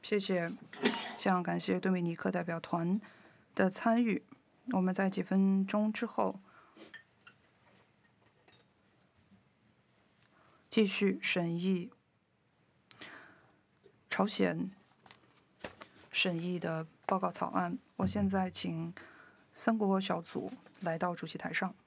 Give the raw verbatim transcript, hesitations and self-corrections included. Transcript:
谢谢，非常感谢对维尼克代表团的参与。我们在几分钟之后继续审议朝鲜审议的报告草案。我现在请三国小组来到主席台上。